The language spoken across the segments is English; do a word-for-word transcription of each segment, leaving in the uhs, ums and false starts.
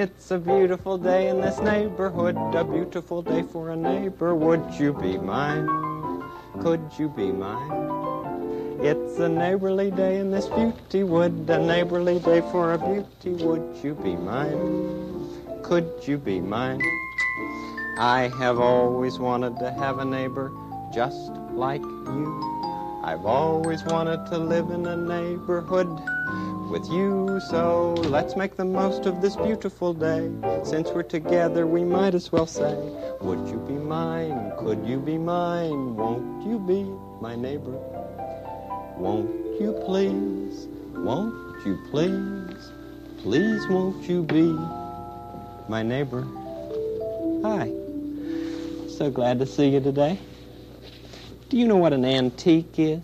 It's a beautiful day in this neighborhood, a beautiful day for a neighbor. Would you be mine? Could you be mine? It's a neighborly day in this beauty wood, a neighborly day for a beauty. Would you be mine? Could you be mine? I have always wanted to have a neighbor just like you. I've always wanted to live in a neighborhood with you, so let's make the most of this beautiful day. Since we're together, we might as well say, would you be mine? Could you be mine? Won't you be my neighbor? Won't you please? Won't you please? Please won't you be my neighbor? Hi. So glad to see you today. Do you know what an antique is?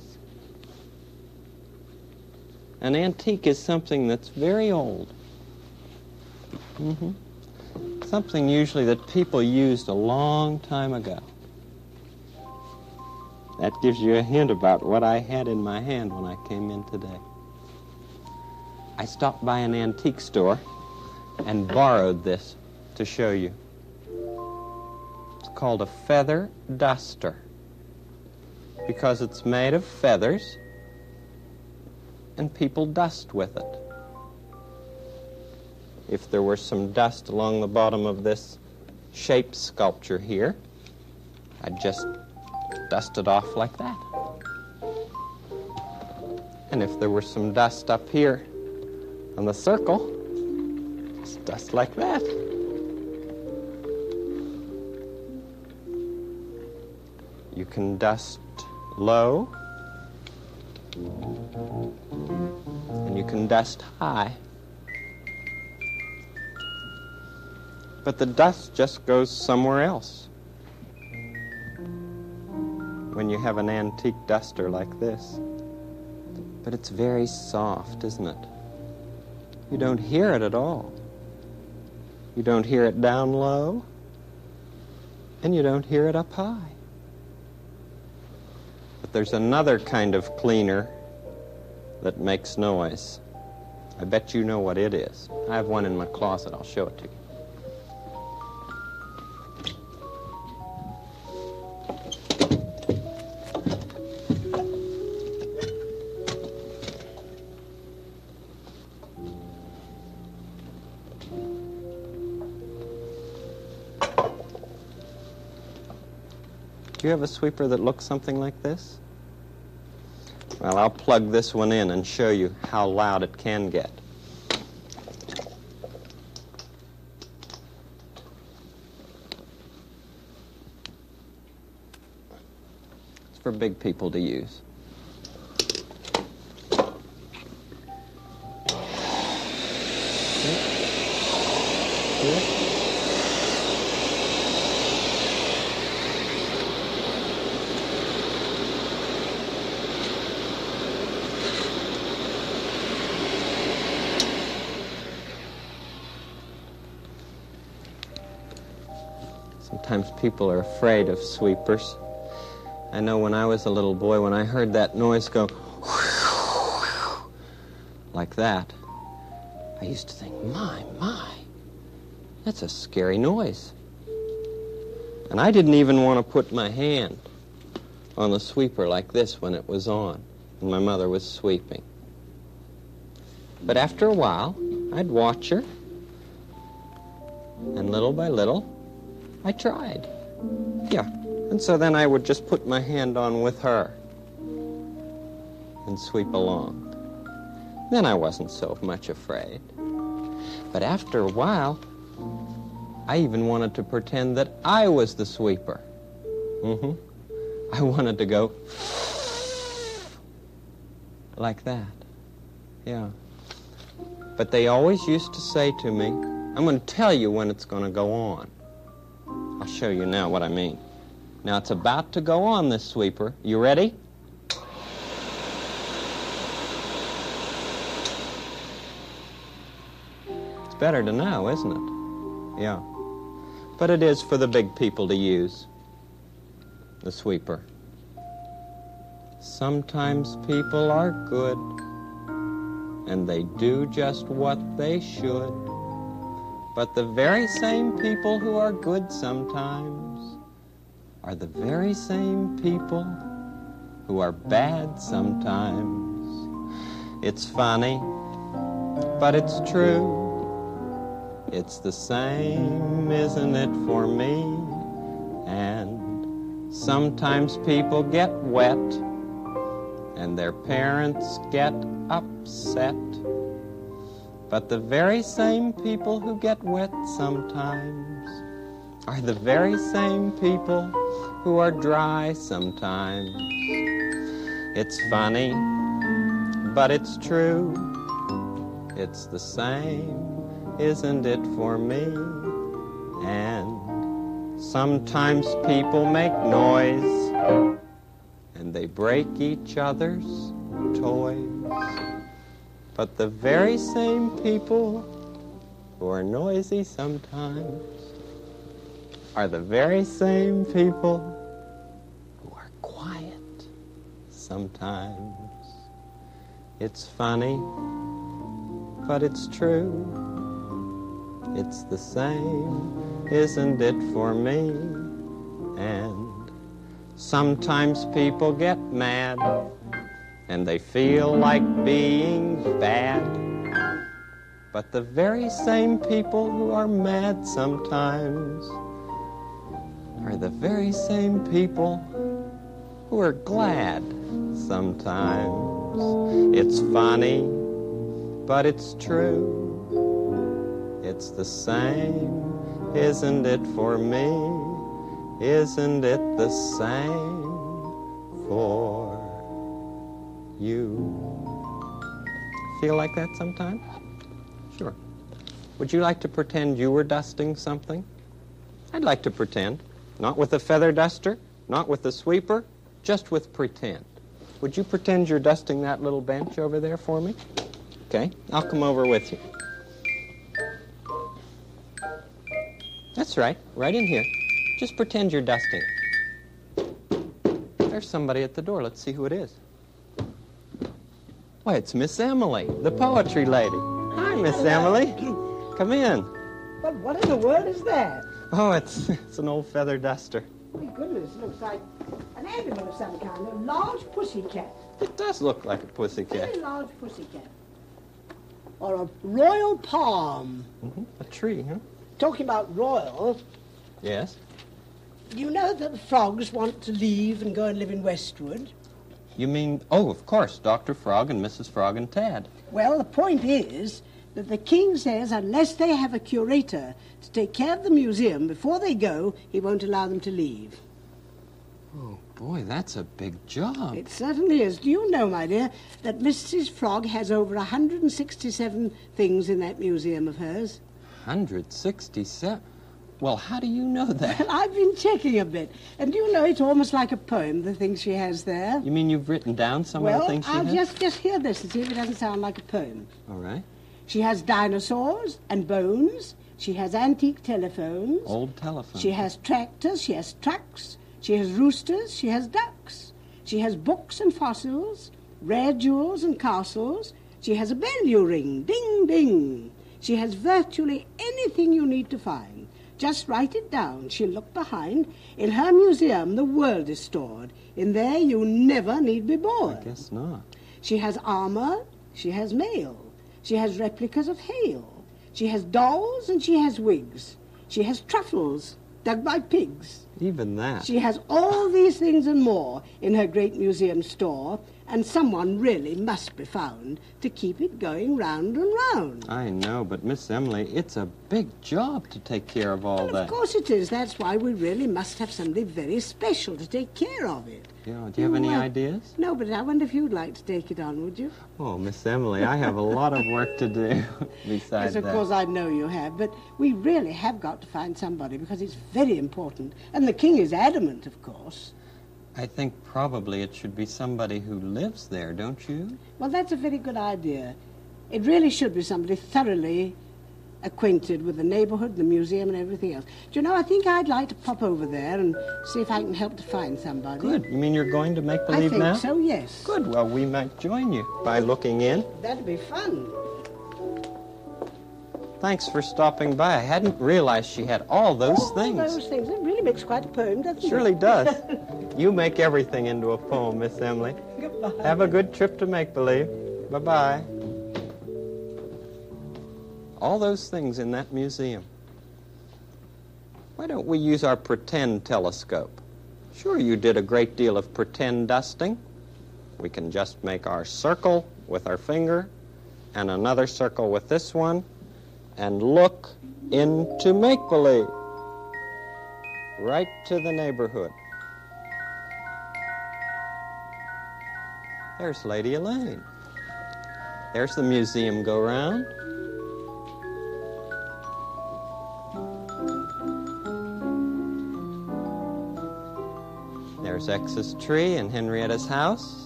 An antique is something that's very old. Mm-hmm. Something usually that people used a long time ago. That gives you a hint about what I had in my hand when I came in today. I stopped by an antique store and borrowed this to show you. It's called a feather duster because it's made of feathers and people dust with it. If there were some dust along the bottom of this shape sculpture here, I'd just dust it off like that. And if there were some dust up here on the circle, just dust like that. You can dust low, and you can dust high. But the dust just goes somewhere else. When you have an antique duster like this. But it's very soft, isn't it? You don't hear it at all. You don't hear it down low, and you don't hear it up high. But there's another kind of cleaner that makes noise. I bet you know what it is. I have one in my closet. I'll show it to you. Do you have a sweeper that looks something like this? Well, I'll plug this one in and show you how loud it can get. It's for big people to use. See? Sometimes people are afraid of sweepers. I know when I was a little boy, when I heard that noise go like that, I used to think, my, my, that's a scary noise. And I didn't even want to put my hand on the sweeper like this when it was on, and my mother was sweeping. But after a while, I'd watch her, and little by little, I tried. Yeah. And so then I would just put my hand on with her and sweep along. Then I wasn't so much afraid. But after a while, I even wanted to pretend that I was the sweeper. Mm-hmm. I wanted to go like that. Yeah. But they always used to say to me, I'm going to tell you when it's going to go on. I'll show you now what I mean. Now it's about to go on, this sweeper. You ready? It's better to know, isn't it? Yeah. But it is for the big people to use, the sweeper. Sometimes people are good, and they do just what they should. But the very same people who are good sometimes are the very same people who are bad sometimes. It's funny, but it's true. It's the same, isn't it, for me? And sometimes people get wet and their parents get upset. But the very same people who get wet sometimes are the very same people who are dry sometimes. It's funny, but it's true. It's the same, isn't it, for me? And sometimes people make noise and they break each other's toys. But the very same people who are noisy sometimes are the very same people who are quiet sometimes. It's funny, but it's true. It's the same, isn't it, for me? And sometimes people get mad and they feel like being bad. But the very same people who are mad sometimes are the very same people who are glad sometimes. It's funny, but it's true. It's the same, isn't it, for me? Isn't it the same for you? Feel like that sometimes? Sure. Would you like to pretend you were dusting something? I'd like to pretend. Not with a feather duster, not with a sweeper, just with pretend. Would you pretend you're dusting that little bench over there for me? Okay, I'll come over with you. That's right, right in here. Just pretend you're dusting. There's somebody at the door. Let's see who it is. Why, it's Miss Emily, the poetry lady. Hi, Miss Emily. Come in. But what in the world is that? Oh, it's it's an old feather duster. My goodness, it looks like an animal of some kind, a large pussycat. It does look like a pussycat. Very large pussycat. Or a royal palm. Mm-hmm. A tree, huh? Talking about royal, Yes. you know that the frogs want to leave and go and live in Westwood? You mean, oh, of course, Doctor Frog and Missus Frog and Tad. Well, the point is that the king says unless they have a curator to take care of the museum before they go, he won't allow them to leave. Oh, boy, that's a big job. It certainly is. Do you know, my dear, that Missus Frog has over one hundred sixty-seven things in that museum of hers? one hundred sixty-seven? Well, how do you know that? Well, I've been checking a bit. And do you know, it's almost like a poem, the things she has there. You mean you've written down some well, of the things she I'll has? just, just hear this and see if it doesn't sound like a poem. All right. She has dinosaurs and bones. She has antique telephones. Old telephones. She has tractors. She has trucks. She has roosters. She has ducks. She has books and fossils, rare jewels and castles. She has a bell you ring. Ding, ding. She has virtually anything you need to find. Just write it down. She'll look behind. In her museum, the world is stored. In there, you never need be bored. I guess not. She has armor. She has mail. She has replicas of hail. She has dolls and she has wigs. She has truffles dug by pigs. Even that. She has all these things and more in her great museum store, and someone really must be found to keep it going round and round. I know, but Miss Emily, it's a big job to take care of all Well, that. of course it is. That's why we really must have somebody very special to take care of it. Yeah, do you have any Well, ideas? No, but I wonder if you'd like to take it on, would you? Oh, Miss Emily, I have a lot of work to do besides Yes, of that. course I know you have, but we really have got to find somebody because it's very important. And the king is adamant, of course. I think probably it should be somebody who lives there, don't you? Well, that's a very good idea. It really should be somebody thoroughly acquainted with the neighborhood, the museum, and everything else. Do you know, I think I'd like to pop over there and see if I can help to find somebody. Good. You mean you're going to make I believe think now? so, yes. Good. Well, we might join you by looking in. That'd be fun. Thanks for stopping by. I hadn't realized she had all those things. All those things. It really makes quite a poem, doesn't it? Surely does. You make everything into a poem, Miss Emily. Goodbye. Have a good trip to make-believe. Bye-bye. All those things in that museum. Why don't we use our pretend telescope? Sure, you did a great deal of pretend dusting. We can just make our circle with our finger and another circle with this one and look into make-believe. Right to the neighborhood. There's Lady Elaine. There's the museum go-round. There's X's tree and Henrietta's house.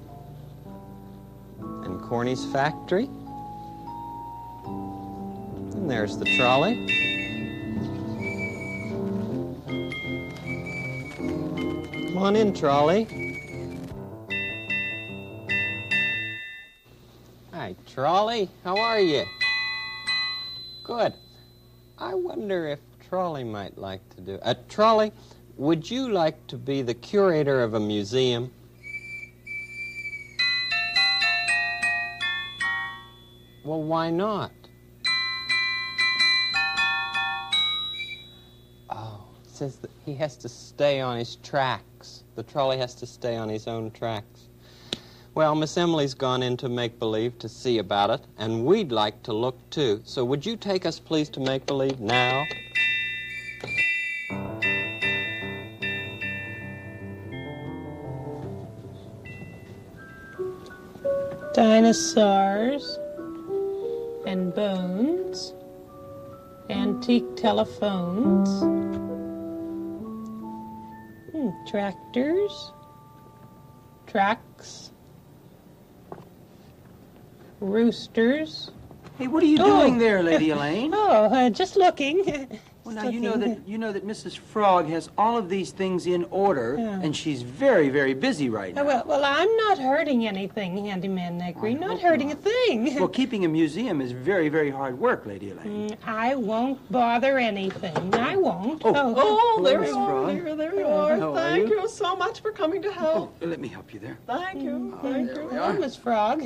And Corny's factory. And there's the trolley. Come on in, trolley. Hi, trolley. How are you? Good. I wonder if Trolley might like to do... Uh, Trolley, would you like to be the curator of a museum? Well, why not? Oh, it says that he has to stay on his tracks. The trolley has to stay on his own tracks. Well, Miss Emily's gone into make-believe to see about it, and we'd like to look, too. So would you take us, please, to make-believe now? Dinosaurs and bones, antique telephones, hmm, tractors, trucks, roosters. Hey, what are you Oh. doing there, Lady Elaine? Oh, uh, just looking. Well, Just now you know looking. that you know that Missus Frog has all of these things in order, Yeah. and she's very, very busy right now. Oh, well, well, I'm not hurting anything, Handyman Negri. I Not hope hurting not. a thing. Well, keeping a museum is very, very hard work, Lady Elaine. Mm, I won't bother anything. I won't. Oh. Oh, Hello, there Miss you are, Frog. dear. There you are. How are Thank you? you so much for coming to Oh, help. let me help you there. Thank you. Oh, Thank there you. we Hello, are. Miss Frog.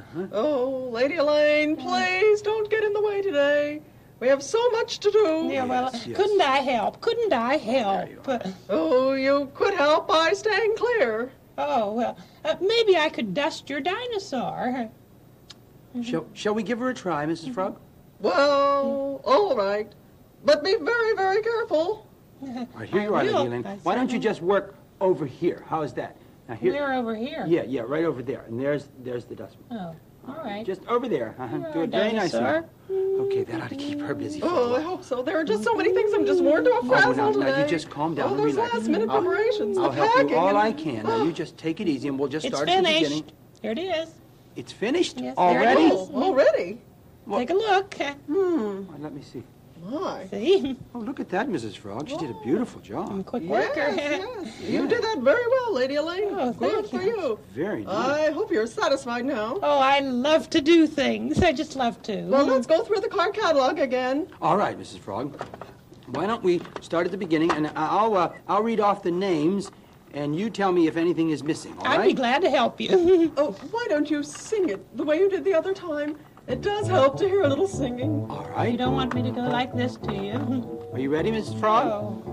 Oh, Lady Elaine, please don't get in the way today. We have so much to do. Yeah, well, Yes, yes. couldn't I help? Couldn't I help? There you Oh, you could help by staying clear. Oh, well, uh, maybe I could dust your dinosaur. Shall, shall we give her a try, Missus Frog? Well, all right. But be very, very careful. All right, here I you are, will. Lady Elaine. I Why don't you certainly- just work over here? How is that? Now here. We're over here. Yeah, yeah, right over there. And there's there's the dustbin. Oh, all right. Just over there. Uh-huh. Here Do are it very nicely. dinosaur. Okay, that ought to keep her busy for a Oh, I while. hope so. There are just so many things. I'm just worn to a frazzle now, now, today. you just calm down Oh, and those relax. last-minute I'll- preparations, I'll the help packing. you all and- I can. Now, you just take it easy, and we'll just It's start at the beginning. finished. Here it is. It's finished Yes, there it already? is. Oh, already? Well- Take a look. Hmm. Oh, let me see. My. See? Oh, look at that, Missus Frog. She did a beautiful I'm a job. quick Yes, worker. yes. Yeah. You did that very well, Lady Elaine. Oh, Good thank for you. you. Very nice. I hope you're satisfied now. Oh, I love to do things. I just love to. Well, let's go through the card catalog again. All right, Missus Frog. Why don't we start at the beginning, and I'll uh, I'll read off the names, and you tell me if anything is missing. All I'd right? be glad to help you. Oh, why don't you sing it the way you did the other time? It does help to hear a little singing. All You right. don't want me to go like this, do you? Are you ready, Missus Frog?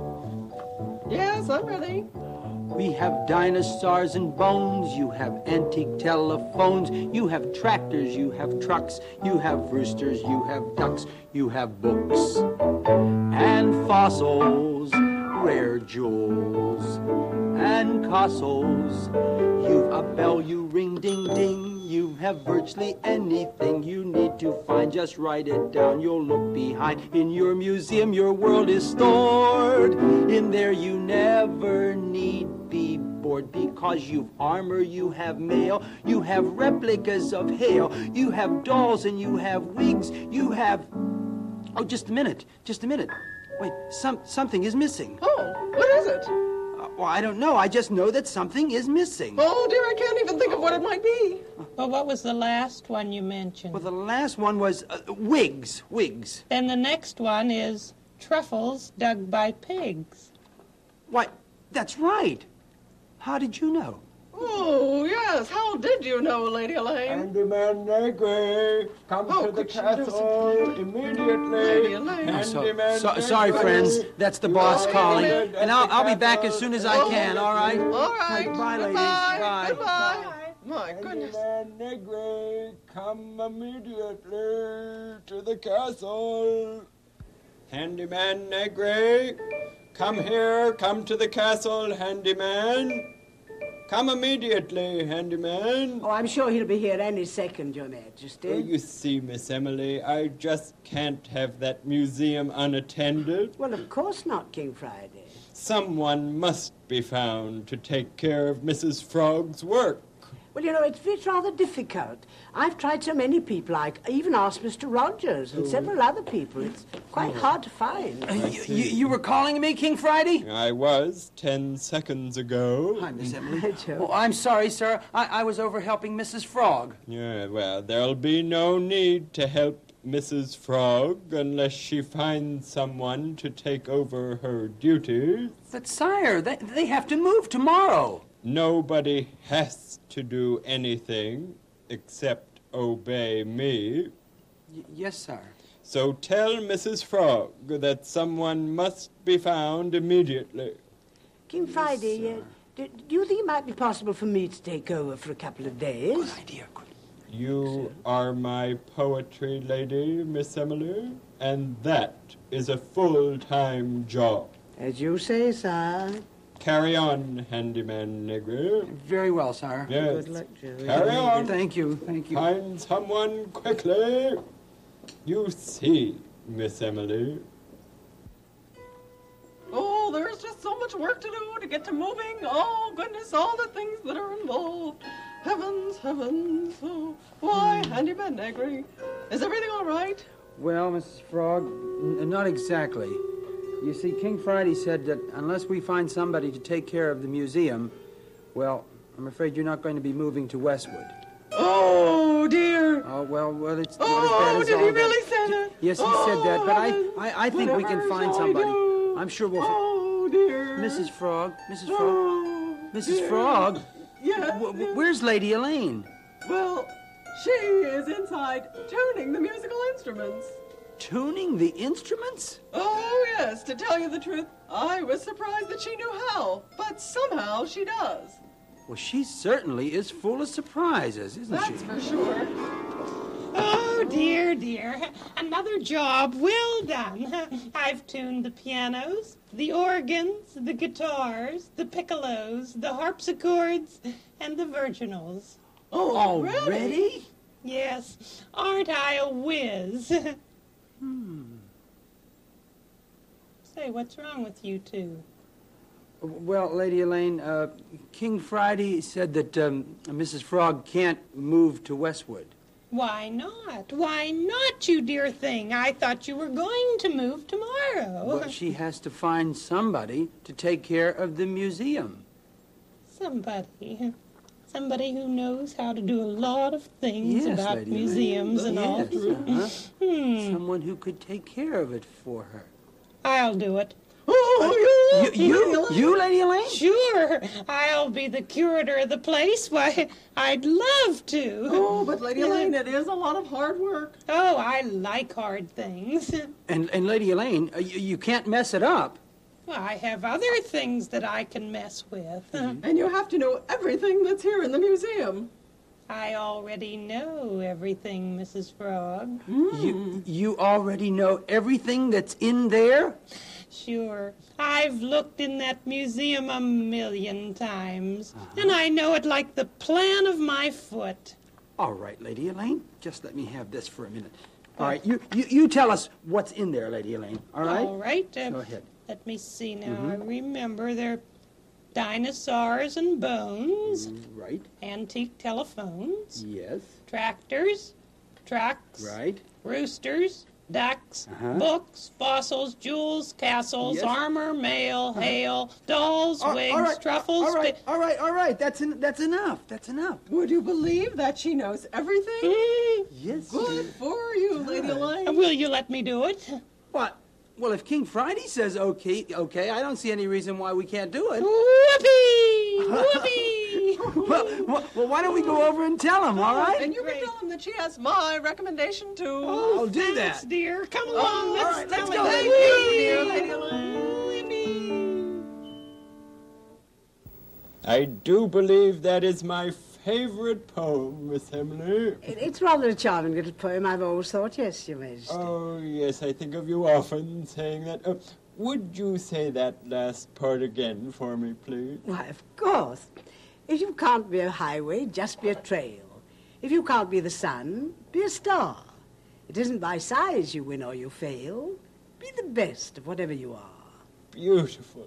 Oh. Yes, I'm ready. We have dinosaurs and bones, you have antique telephones, you have tractors, you have trucks, you have roosters, you have ducks, you have books and fossils, rare jewels and castles. You've a bell, you ring ding ding, you have virtually anything you need to find. Just write it down, you'll look behind. In your museum, your world is stored. In there you never need be bored, because you've armor, you have mail, you have replicas of hail, you have dolls and you have wigs, you have... Oh, just a minute, just a minute. Wait, some, something is missing. Oh, what is it? Uh, well, I don't know, I just know that something is missing. Oh, dear, I can't even think of what what it might be. Well, what was the last one you mentioned? Well, the last one was uh, wigs, wigs. Then the next one is truffles dug by pigs. Why, that's right. How did you know? Oh, yes. How did you know, Lady Elaine? Handyman Negri, come Oh, to the could you do castle something? immediately. Lady Elaine. Oh, so- Handyman so- Negri. sorry, friends. That's the boss You're calling. needed at And I'll, the I'll be back as castle. soon as I can, all right? All right. Goodbye, ladies. Goodbye. Bye. Goodbye. My goodness. Handyman Negri, come immediately to the castle. Handyman Negri, come here, come to the castle, Handyman. Come immediately, Handyman. Oh, I'm sure he'll be here any second, Your Majesty. Well, you see, Miss Emily, I just can't have that museum unattended. Well, of course not, King Friday. Someone must be found to take care of Missus Frog's work. Well, you know, it's, it's rather difficult. I've tried so many people. I even asked Mister Rogers and several other people. It's quite hard to find. Uh, you, you, you were calling me, King Friday? I was ten seconds ago. Hi, Miss Emily. Hi, Joe. Oh, I'm sorry, sir. I, I was over helping Missus Frog. Yeah, well, there'll be no need to help Missus Frog unless she finds someone to take over her duties. But, sire, they, they have to move tomorrow. Nobody has to do anything except obey me. Y- yes, sir. So tell Missus Frog that someone must be found immediately. King Friday, uh, do, do you think it might be possible for me to take over for a couple of days? Good idea. Good. You are my poetry lady, Miss Emily, and that is a full-time job. As you say, sir. Carry on, Handyman Negri. Very well, sire. Yes. Good luck, Joe. Carry on. Thank you. Thank you. Find someone quickly. You see, Miss Emily. Oh, there's just so much work to do to get to moving. Oh, goodness, all the things that are involved. Heavens, heavens. Oh, why, Handyman Negri? Is everything all right? Well, Missus Frog, n- not exactly. You see, King Friday said that unless we find somebody to take care of the museum, well, I'm afraid you're not going to be moving to Westwood. Oh, dear. Oh, well, well, it's not as bad Oh, as did all he that. really say that? Yes, he said that, but I, I, I think we can Whatever find shall I somebody. do? I'm sure we'll find... Oh, dear. Missus Frog, Missus Frog, Oh, Missus dear. Frog, Yes, w- w- yes. where's Lady Elaine? Well, she is inside tuning the musical instruments. Tuning the instruments? Oh, yes, to tell you the truth, I was surprised that she knew how, but somehow she does. Well, she certainly is full of surprises, isn't That's she? for sure. Oh, dear, dear. Another job well done. I've tuned the pianos, the organs, the guitars, the piccolos, the harpsichords, and the virginals. Oh, Already? Yes, aren't I a whiz? Hmm. Say, what's wrong with you two? Well, Lady Elaine, uh, King Friday said that um, Missus Frog can't move to Westwood. Why not? Why not, you dear thing? I thought you were going to move tomorrow. But she has to find somebody to take care of the museum. Somebody. Somebody who knows how to do a lot of things Yes, about Lady museums Elaine. and all. Yes, uh-huh. Hmm. Someone who could take care of it for her. I'll do it. Oh, You, you, you, Lady Elaine? Sure. I'll be the curator of the place. Why, I'd love to. Oh, but Lady Elaine, it is a lot of hard work. Oh, I like hard things. And, and Lady Elaine, uh, you, you can't mess it up. I have other things that I can mess with. And you have to know everything that's here in the museum. I already know everything, Missus Frog. You, you already know everything that's in there? Sure. I've looked in that museum a million times, and I know it like the plan of my foot. All right, Lady Elaine, just let me have this for a minute. All right, you, you, you tell us what's in there, Lady Elaine, all right? All right. uh, Go ahead. Let me see now. I remember there are dinosaurs and bones, Right, antique telephones, yes, tractors, trucks, right, roosters, ducks, Uh-huh. books, fossils, jewels, castles, Yes. armor, mail, hail, dolls, All- wigs, all right, truffles. All right, pi- all right, all right. That's en- that's enough. That's enough. Would you believe that she knows everything? Mm, Yes. Good for you, Lady Elaine. will you let me do it? What? Well, if King Friday says okay, okay, I don't see any reason why we can't do it. Whoopee! Whoopee! well, well, well, why don't we go over and tell him, all right? And you Great. can tell him that she has my recommendation too. Oh, I'll do thanks, that. dear. Come Oh, along. all let's right, tell let's it. go. Thank Whoopee! you, dear Lady Elaine. I do believe that is my favorite poem, Miss Emily. It, it's rather a charming little poem, I've always thought, yes, Your Majesty. Oh, yes, I think of you often saying that. Uh, would you say that last part again for me, please? Why, of course. If you can't be a highway, just be a trail. If you can't be the sun, be a star. It isn't by size you win or you fail. Be the best of whatever you are. Beautiful,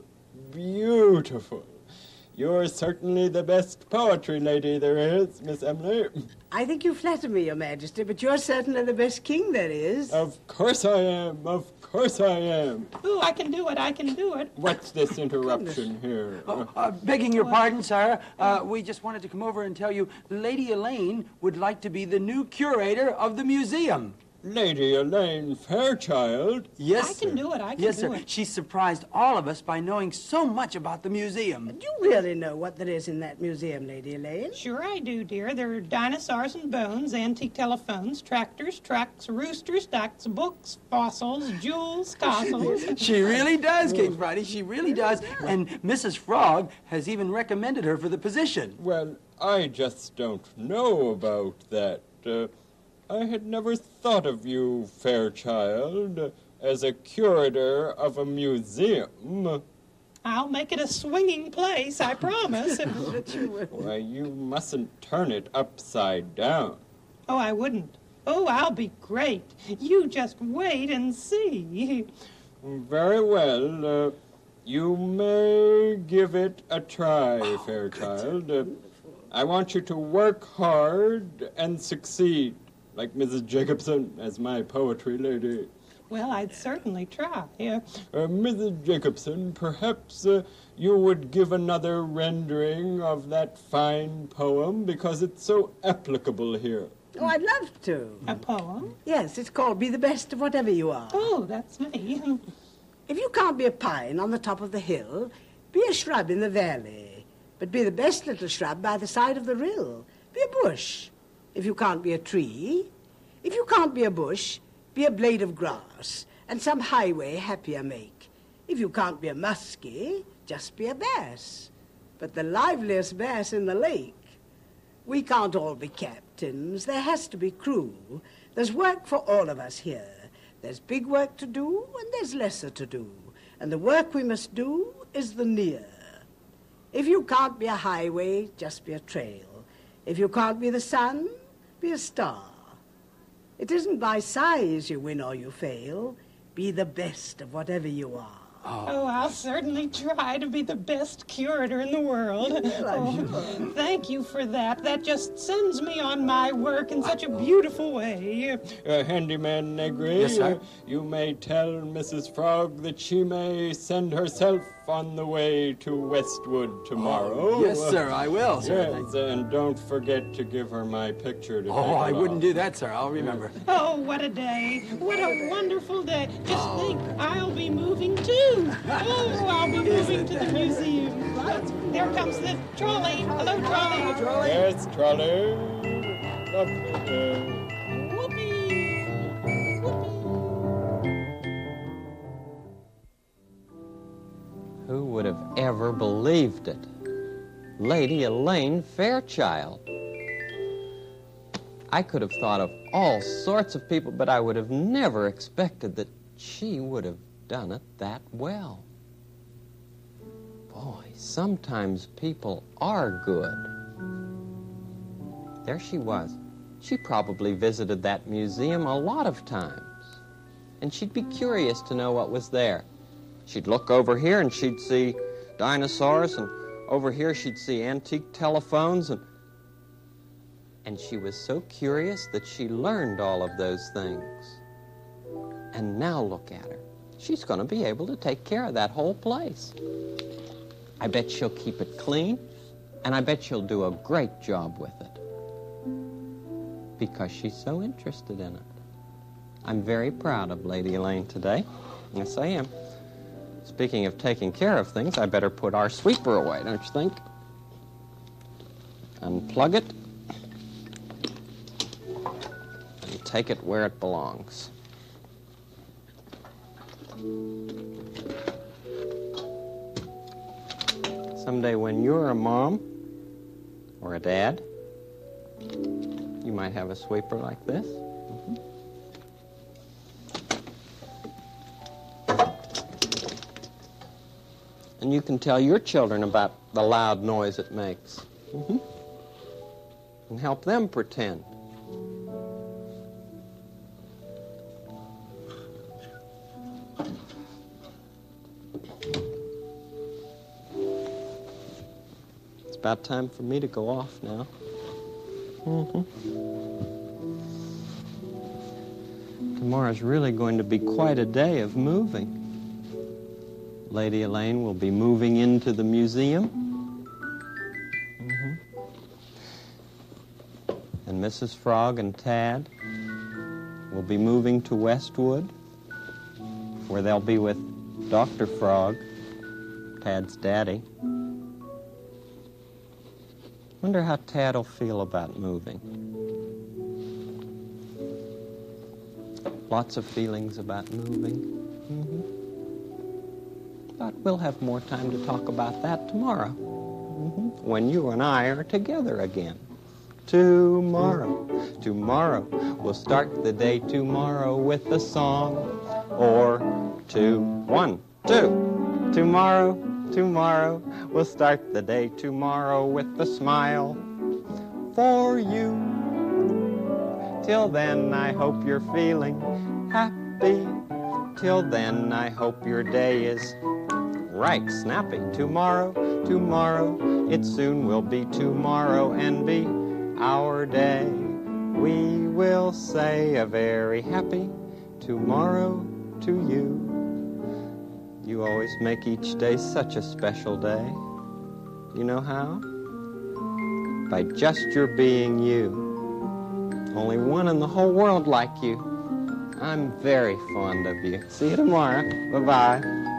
beautiful. You're certainly the best poetry lady there is, Miss Emily. I think you flatter me, Your Majesty, but you're certainly the best king there is. Of course I am, of course I am. Ooh, I can do it. I can do it. What's this interruption here? Oh, uh, begging your pardon, sir, uh, we just wanted to come over and tell you Lady Elaine would like to be the new curator of the museum. Lady Elaine Fairchild? Yes, I can sir. do it. I can yes, do sir. it. She surprised all of us by knowing so much about the museum. Do you really know what there is in that museum, Lady Elaine? Sure I do, dear. There are dinosaurs and bones, antique telephones, tractors, trucks, roosters, ducks, books, fossils, jewels, castles. She really does, King Friday. She really does. And Missus Frog has even recommended her for the position. Well, I just don't know about that. Uh, I had never thought of you, Fairchild, as a curator of a museum. I'll make it a swinging place, I promise. Why, you mustn't turn it upside down. Oh, I wouldn't. Oh, I'll be great. You just wait and see. Very well. Uh, you may give it a try, Fairchild. Uh, I want you to work hard and succeed, like Missus Jacobson as my poetry lady. Well, I'd certainly try. Uh, Uh, Missus Jacobson, perhaps uh, you would give another rendering of that fine poem because it's so applicable here. Oh, I'd love to. a poem? Yes, it's called Be the Best of Whatever You Are. Oh, that's me. If you can't be a pine on the top of the hill, be a shrub in the valley. But be the best little shrub by the side of the rill. Be a bush. If you can't be a tree, if you can't be a bush, be a blade of grass, and some highway happier make. If you can't be a muskie, just be a bass, but the liveliest bass in the lake. We can't all be captains. There has to be crew. There's work for all of us here. There's big work to do, and there's lesser to do. And the work we must do is the near. If you can't be a highway, just be a trail. If you can't be the sun, be a star. It isn't by size you win or you fail. Be the best of whatever you are. Oh, I'll certainly try to be the best curator in the world. Oh, thank you for that. That just sends me on my work in such a beautiful way. Uh, Handyman Negri, Yes, sir? uh, you may tell Missus Frog that she may send herself on the way to Westwood tomorrow. Yes, sir, I will, sir. Yes, and don't forget to give her my picture to Oh, take I wouldn't along. do that, sir. I'll remember. Oh, what a day. What a wonderful day. Just think, I'll be moving too. Oh, I'll be moving to the museum. There comes the trolley. Hello, trolley. Yes, trolley. Lovely day. Whoopee. Who would have ever believed it? Lady Elaine Fairchild. I could have thought of all sorts of people, but I would have never expected that she would have done it that well. Boy, sometimes people are good. There she was. She probably visited that museum a lot of times. And she'd be curious to know what was there. She'd look over here and she'd see dinosaurs, and over here she'd see antique telephones, and and she was so curious that she learned all of those things. And now look at her. She's going to be able to take care of that whole place. I bet she'll keep it clean, and I bet she'll do a great job with it because she's so interested in it. I'm very proud of Lady Elaine today. Yes, I am. Speaking of taking care of things, I better put our sweeper away, don't you think? Unplug it and take it where it belongs. Someday when you're a mom or a dad, you might have a sweeper like this. Mm-hmm. And you can tell your children about the loud noise it makes. Mm-hmm. And help them pretend. It's about time for me to go off now. Mm-hmm. Tomorrow's really going to be quite a day of moving. Lady Elaine will be moving into the museum. Mm-hmm. And Missus Frog and Tad will be moving to Westwood, where they'll be with Doctor Frog, Tad's daddy. Wonder how Tad will feel about moving. Lots of feelings about moving. Mm-hmm. But we'll have more time to talk about that tomorrow, mm-hmm. when you and I are together again. Tomorrow, tomorrow, we'll start the day tomorrow with a song. Or two, one, two. Tomorrow, tomorrow, we'll start the day tomorrow with a smile for you. Till then, I hope you're feeling happy. Till then, I hope your day is right, snappy. Tomorrow, tomorrow, it soon will be tomorrow and be our day. We will say a very happy tomorrow to you. You always make each day such a special day. You know how? By just your being you. Only one in the whole world like you. I'm very fond of you. See you tomorrow. Bye-bye.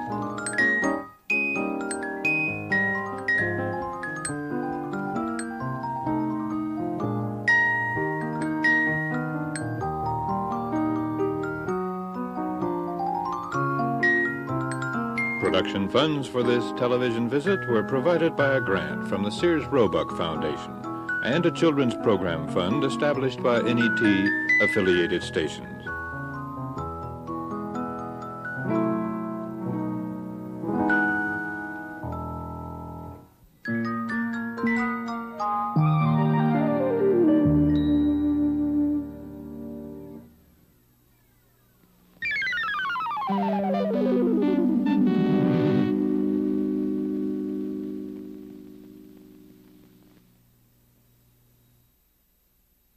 Production funds for this television visit were provided by a grant from the Sears Roebuck Foundation and a children's program fund established by N E T affiliated stations.